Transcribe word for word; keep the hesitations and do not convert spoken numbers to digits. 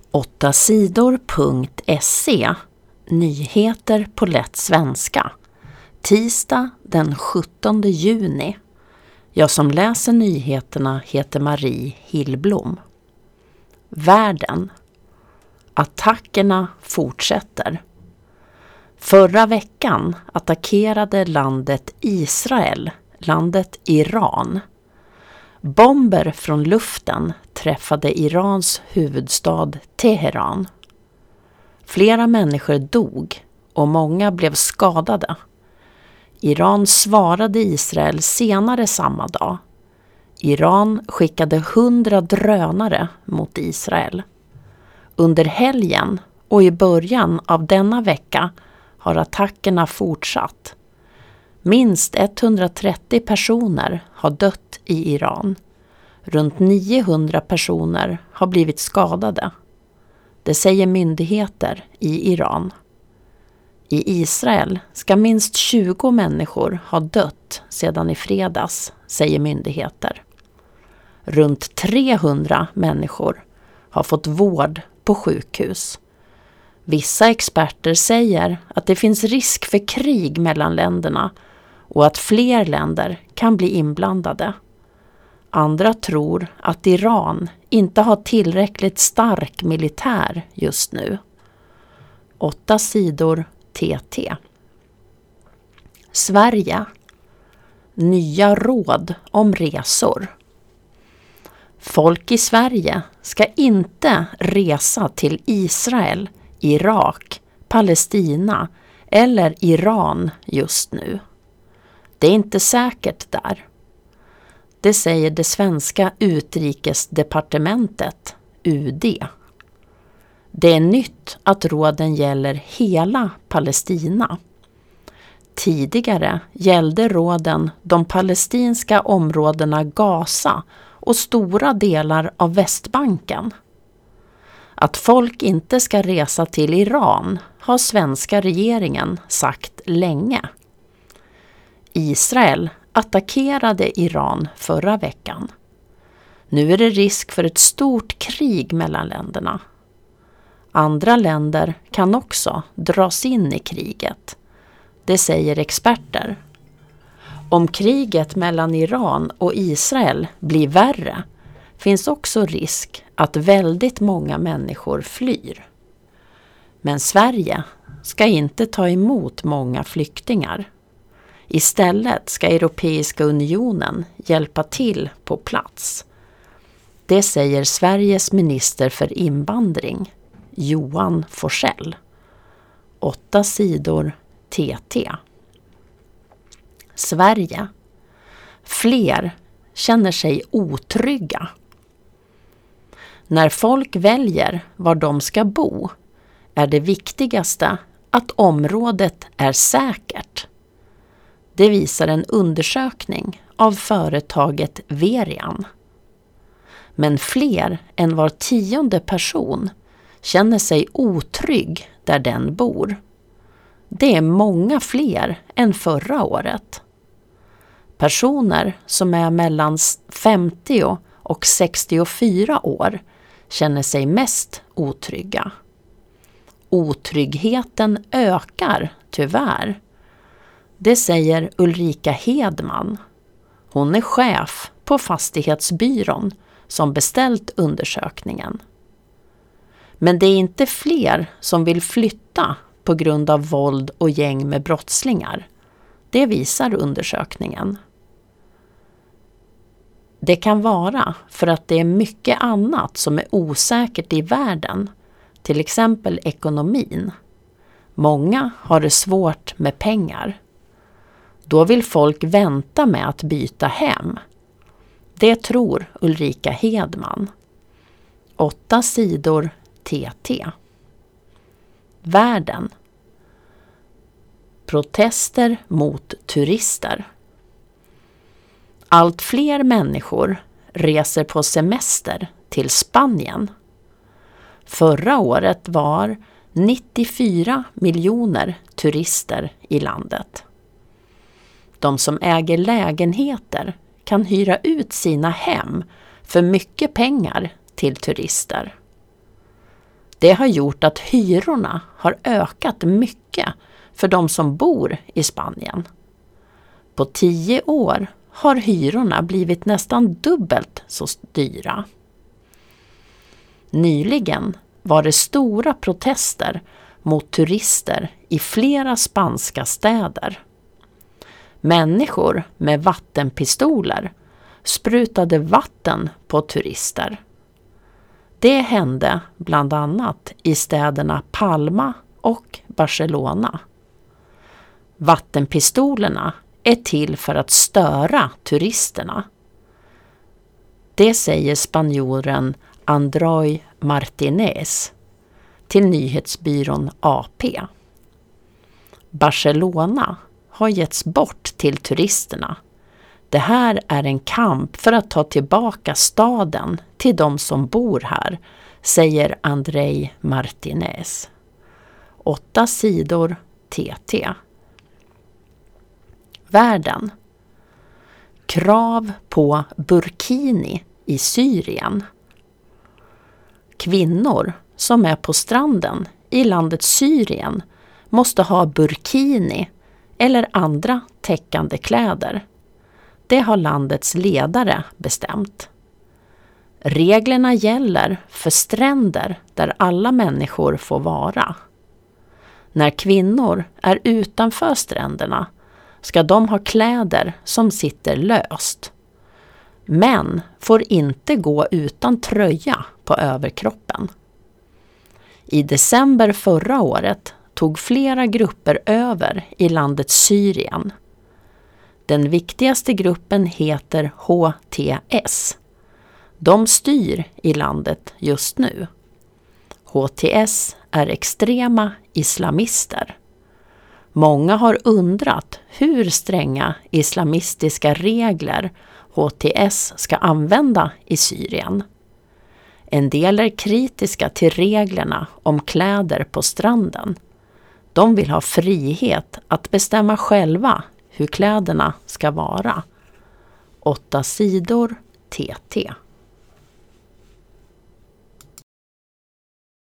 åtta sidor punkt se. Nyheter på lätt svenska. Tisdag den sjuttonde juni. Jag som läser nyheterna heter Marie Hillblom. Världen. Attackerna fortsätter. Förra veckan attackerade landet Israel, landet Iran. Bomber från luften träffade Irans huvudstad Teheran. Flera människor dog och många blev skadade. Iran svarade Israel senare samma dag. Iran skickade hundra drönare mot Israel. Under helgen och i början av denna vecka har attackerna fortsatt. Minst etthundratrettio personer har dött i Iran. Runt niohundra personer har blivit skadade. Det säger myndigheter i Iran. I Israel ska minst tjugo människor ha dött sedan i fredags, säger myndigheter. Runt trehundra människor har fått vård på sjukhus. Vissa experter säger att det finns risk för krig mellan länderna och att fler länder kan bli inblandade. Andra tror att Iran inte har tillräckligt stark militär just nu. Åtta sidor T T. Sverige. Nya råd om resor. Folk i Sverige ska inte resa till Israel, Irak, Palestina eller Iran just nu. Det är inte säkert där. Det säger det svenska utrikesdepartementet, U D. Det är nytt att råden gäller hela Palestina. Tidigare gällde råden de palestinska områdena Gaza och stora delar av Västbanken. Att folk inte ska resa till Iran har svenska regeringen sagt länge. Israel attackerade Iran förra veckan. Nu är det risk för ett stort krig mellan länderna. Andra länder kan också dras in i kriget. Det säger experter. Om kriget mellan Iran och Israel blir värre finns också risk att väldigt många människor flyr. Men Sverige ska inte ta emot många flyktingar. Istället ska Europeiska unionen hjälpa till på plats. Det säger Sveriges minister för invandring, Johan Forsell. Åtta sidor T T. Sverige. Fler känner sig otrygga. När folk väljer var de ska bo är det viktigaste att området är säkert. Det visar en undersökning av företaget Verian. Men fler än var tionde person känner sig otrygg där den bor. Det är många fler än förra året. Personer som är mellan femtio och sextiofyra år känner sig mest otrygga. Otryggheten ökar tyvärr. Det säger Ulrika Hedman. Hon är chef på fastighetsbyrån som beställt undersökningen. Men det är inte fler som vill flytta på grund av våld och gäng med brottslingar. Det visar undersökningen. Det kan vara för att det är mycket annat som är osäkert i världen, till exempel ekonomin. Många har det svårt med pengar. Då vill folk vänta med att byta hem. Det tror Ulrika Hedman. Åtta sidor T T. Världen. Protester mot turister. Allt fler människor reser på semester till Spanien. Förra året var nittiofyra miljoner turister i landet. De som äger lägenheter kan hyra ut sina hem för mycket pengar till turister. Det har gjort att hyrorna har ökat mycket för de som bor i Spanien. På tio år har hyrorna blivit nästan dubbelt så dyra. Nyligen var det stora protester mot turister i flera spanska städer. Människor med vattenpistoler sprutade vatten på turister. Det hände bland annat i städerna Palma och Barcelona. Vattenpistolerna är till för att störa turisterna. Det säger spanjoren Andreu Martinez till nyhetsbyrån A P. Barcelona har getts bort till turisterna. Det här är en kamp för att ta tillbaka staden till de som bor här, säger Andreu Martinez. Åtta sidor T T. Världen. Krav på burkini i Syrien. Kvinnor som är på stranden i landet Syrien måste ha burkini eller andra täckande kläder. Det har landets ledare bestämt. Reglerna gäller för stränder där alla människor får vara. När kvinnor är utanför stränderna ska de ha kläder som sitter löst. Män får inte gå utan tröja på överkroppen. I december förra året tog flera grupper över i landet Syrien. Den viktigaste gruppen heter H T S. De styr i landet just nu. H T S är extrema islamister. Många har undrat hur stränga islamistiska regler H T S ska använda i Syrien. En del är kritiska till reglerna om kläder på stranden. De vill ha frihet att bestämma själva hur kläderna ska vara. Åtta sidor T T.